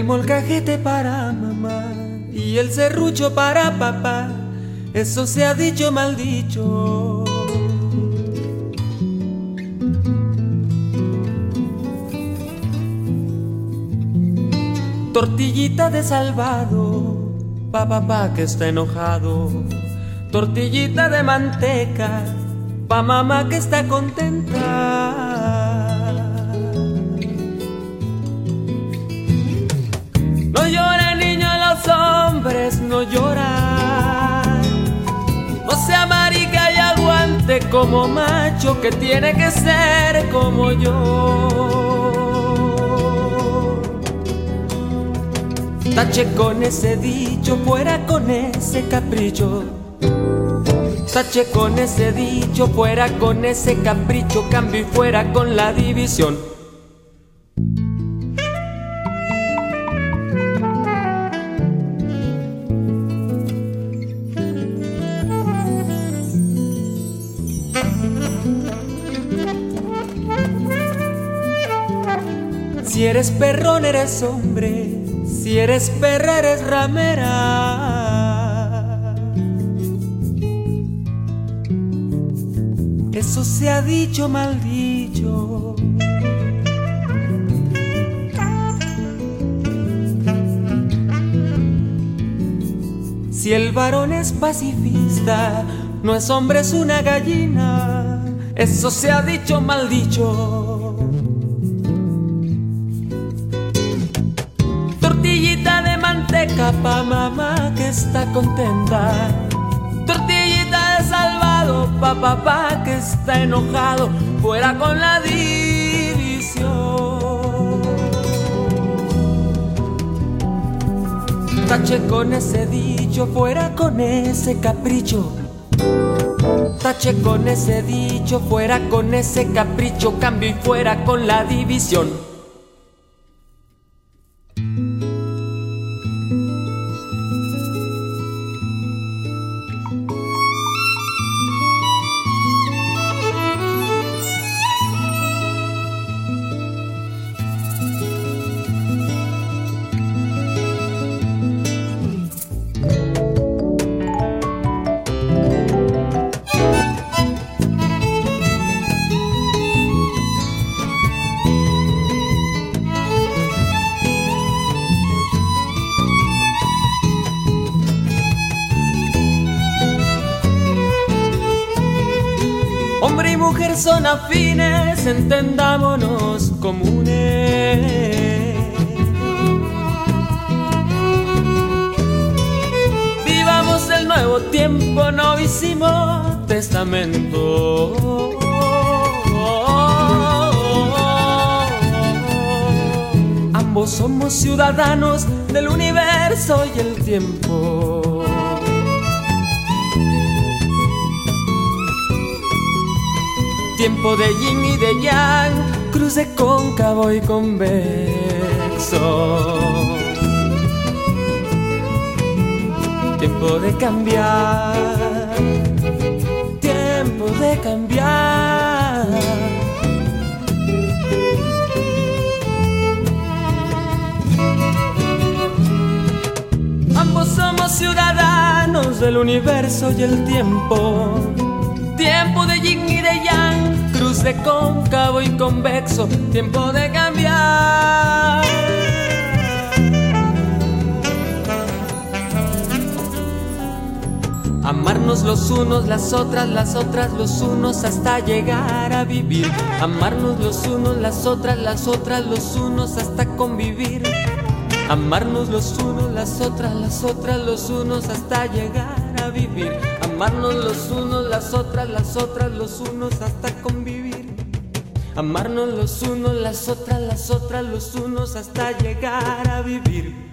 molcajete para mamá y el serrucho para papá, eso se ha dicho mal dicho. Tortillita de salvado, pa' papá que está enojado. Tortillita de manteca, pa' mamá que está contenta. No lloren niños, los hombres no lloran. No sea marica y aguante como macho, que tiene que ser como yo. Tache con ese dicho, fuera con ese capricho. Tache con ese dicho, fuera con ese capricho. Cambio y fuera con la división. Si eres perrón eres hombre, si eres perra eres ramera. Eso se ha dicho mal dicho. Si el varón es pacifista, no es hombre, es una gallina. Eso se ha dicho mal dicho. Tortillita de manteca pa' mamá que está contenta. Tortillita de salvado pa' papá que está enojado. Fuera con la división. Tache con ese dicho, fuera con ese capricho. Tache con ese dicho, fuera con ese capricho. Cambio y fuera con la división. Hombre y mujer son afines, entendámonos comunes. Vivamos el nuevo tiempo, novísimo testamento. Ambos somos ciudadanos del universo y el tiempo. Tiempo de yin y de yang, cruz de cóncavo y convexo. Tiempo de cambiar, tiempo de cambiar. Ambos somos ciudadanos del universo y el tiempo. Tiempo de yin y de yang, cruz de cóncavo y convexo. Tiempo de cambiar. Amarnos los unos, las otras los unos, hasta llegar a vivir. Amarnos los unos, las otras los unos, hasta convivir. Amarnos los unos, las otras los unos, hasta llegar a vivir. Amarnos los unos, las otras los unos, hasta convivir. Amarnos los unos, las otras los unos, hasta llegar a vivir.